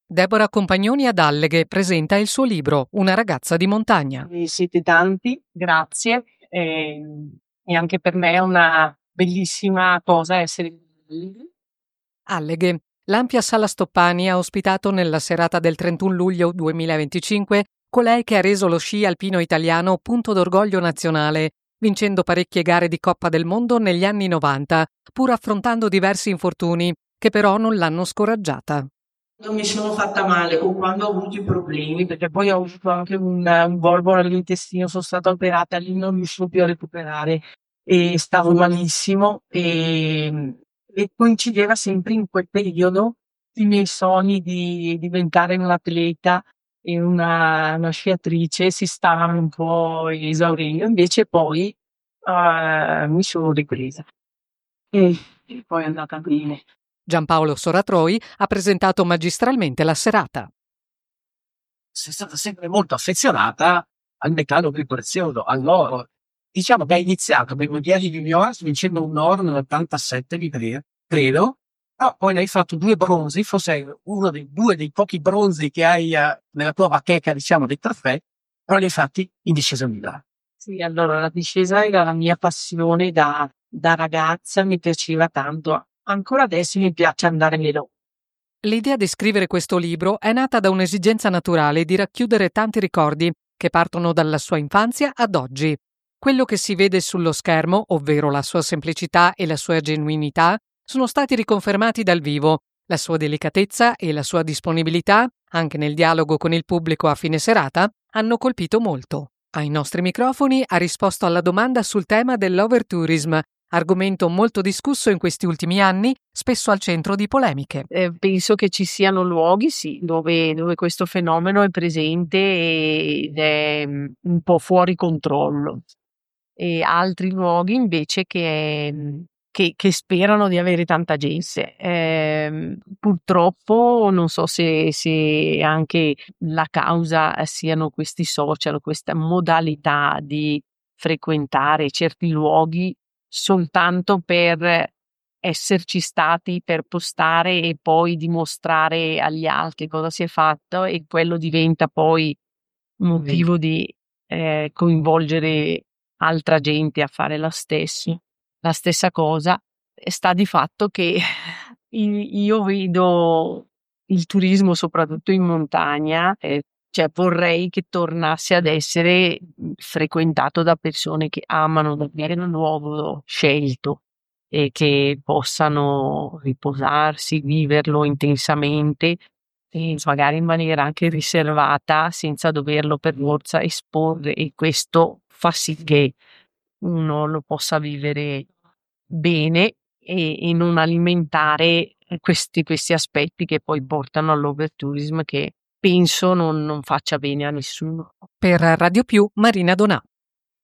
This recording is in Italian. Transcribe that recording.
Deborah Compagnoni ad Alleghe presenta il suo libro Una ragazza di montagna. Siete tanti, grazie. E anche per me è una bellissima cosa essere qui. Alleghe, l'ampia sala Stoppani ha ospitato nella serata del 31 luglio 2025 colei che ha reso lo sci alpino italiano punto d'orgoglio nazionale, vincendo parecchie gare di Coppa del Mondo negli anni 90, pur affrontando diversi infortuni, che però non l'hanno scoraggiata. Non mi sono fatta male o quando ho avuto i problemi, perché poi ho avuto anche un volvo all'intestino, sono stata operata, lì non riuscivo più a recuperare e stavo malissimo e coincideva sempre in quel periodo i miei sogni di diventare un atleta e una sciatrice si stavano un po' esaurendo, invece poi mi sono ripresa e poi è andata bene. Giampaolo Soratroi ha presentato magistralmente la serata. Sei stata sempre molto affezionata al metallo più prezioso, all'oro. Diciamo che hai iniziato per i mondiali juniors vincendo un oro nell'87, credo, però poi ne hai fatto 2 bronzi, forse uno dei 2 dei pochi bronzi che hai nella tua bacheca, diciamo, dei trofei, però li hai fatti in discesa libera. Sì, allora la discesa era la mia passione da ragazza, mi piaceva tanto. Ancora adesso mi piace andare meno. L'idea di scrivere questo libro è nata da un'esigenza naturale di racchiudere tanti ricordi che partono dalla sua infanzia ad oggi. Quello che si vede sullo schermo, ovvero la sua semplicità e la sua genuinità, sono stati riconfermati dal vivo. La sua delicatezza e la sua disponibilità, anche nel dialogo con il pubblico a fine serata, hanno colpito molto. Ai nostri microfoni ha risposto alla domanda sul tema dell'overtourism, argomento molto discusso in questi ultimi anni, spesso al centro di polemiche. Penso che ci siano luoghi, sì, dove questo fenomeno è presente ed è un po' fuori controllo. E altri luoghi invece che sperano di avere tanta gente. Purtroppo non so se anche la causa siano questi social, questa modalità di frequentare certi luoghi soltanto per esserci stati, per postare e poi dimostrare agli altri cosa si è fatto, e quello diventa poi motivo di coinvolgere altra gente a fare la stessa cosa. Sta di fatto che io vedo il turismo soprattutto in montagna, cioè vorrei che tornasse ad essere frequentato da persone che amano davvero il luogo scelto e che possano riposarsi, viverlo intensamente e magari in maniera anche riservata, senza doverlo per forza esporre, e questo fa sì che uno lo possa vivere bene e non alimentare questi aspetti che poi portano all'overtourism, che penso non faccia bene a nessuno. Per Radio Più, Marina Donà.